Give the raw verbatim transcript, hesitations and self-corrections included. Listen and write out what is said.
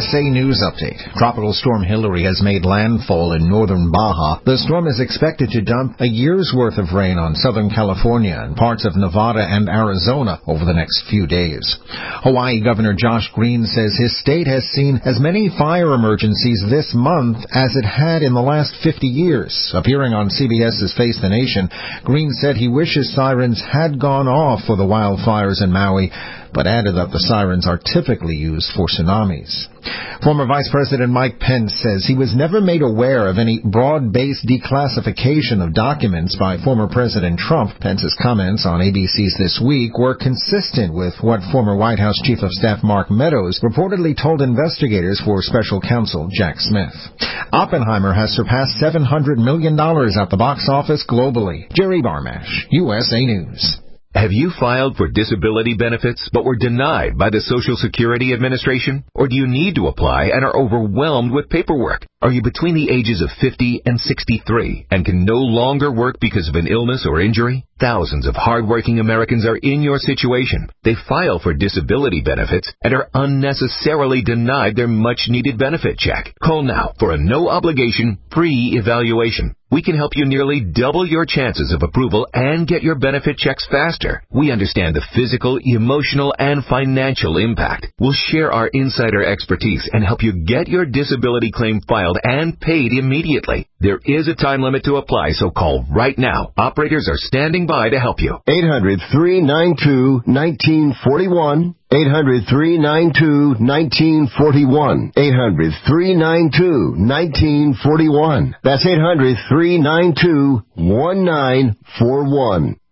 S A News Update. Tropical Storm Hilary has made landfall in northern Baja. The storm is expected to dump a year's worth of rain on Southern California and parts of Nevada and Arizona over the next few days. Hawaii Governor Josh Green says his state has seen as many fire emergencies this month as it had in the last fifty years. Appearing on CBS's Face the Nation, Green said he wishes sirens had gone off for the wildfires in Maui, but added that the sirens are typically used for tsunamis. Former Vice President Mike Pence says he was never made aware of any broad-based declassification of documents by former President Trump. Pence's comments on A B C's This Week were consistent with what former White House Chief of Staff Mark Meadows reportedly told investigators for Special Counsel Jack Smith. Oppenheimer has surpassed seven hundred million dollars at the box office globally. Jerry Barmash, U S A News. Have you filed for disability benefits but were denied by the Social Security Administration? Or do you need to apply and are overwhelmed with paperwork? Are you between the ages of fifty and sixty-three and can no longer work because of an illness or injury? Thousands of hardworking Americans are in your situation. They file for disability benefits and are unnecessarily denied their much-needed benefit check. Call now for a no-obligation, free evaluation. We can help you nearly double your chances of approval and get your benefit checks faster. We understand the physical, emotional, and financial impact. We'll share our insider expertise and help you get your disability claim filed and paid immediately. There is a time limit to apply, so call right now. Operators are standing by to help you. eight hundred, three nine two, one nine four one. eight hundred, three nine two, one nine four one. eight hundred, three nine two, one nine four one. That's eight hundred, three nine two, one nine four one.